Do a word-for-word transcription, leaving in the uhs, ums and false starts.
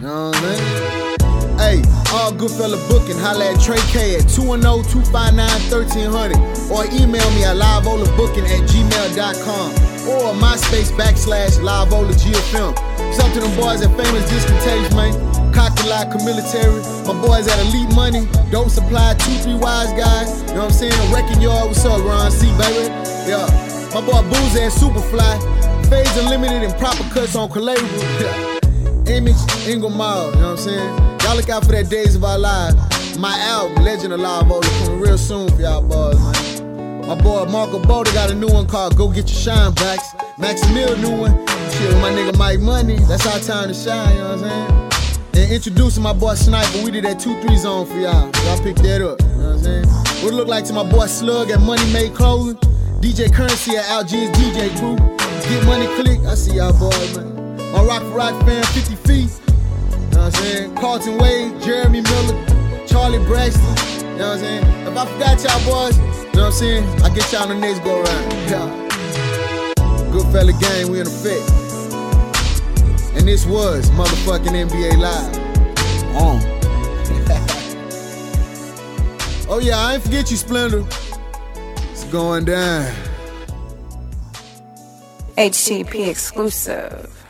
know what I'm saying? Hey, all good fella booking, holla at Trey K at two one zero, two five nine, one three zero zero or email me at liveolabooking at gmail dot com or MySpace backslash liveolagfm. What's up to them boys at Famous Discontagious, man? Cockalock Military, my boys at Elite Money, Dope Supply, two three Wise Guys, you know what I'm saying? Wrecking Yard, what's up, Ron C, baby? Yeah, my boy Boozy at Superfly, Fades Unlimited and proper cuts on Collateral. Image, Ingle Mile, you know what I'm saying? Y'all look out for that Days of Our Lives. My album, Legend of Live Ola, coming real soon for y'all boys, man. My boy Marco Boda got a new one called Go Get Your Shine Backs. Maximil new one. Shit with my nigga Mike Money. That's our time to shine, you know what I'm saying? And introducing my boy Sniper, we did that two three zone for y'all. Y'all picked that up, you know what I'm saying? What it look like to my boy Slug at Money Made Clothing, D J Currency at Algiers D J Crew, Get Money Click, I see y'all boys, man. My Rock for Rock fan, fifty feet, you know what I'm saying? Carlton Wade, Jeremy Miller, Charlie Braxton, you know what I'm saying? If I forgot y'all boys, you know what I'm saying? I get y'all on the next go around. Yeah. Good fella gang, we in effect. And this was motherfucking N B A Live. On. Oh yeah, I ain't forget you, Splinter. It's going down. H T P exclusive.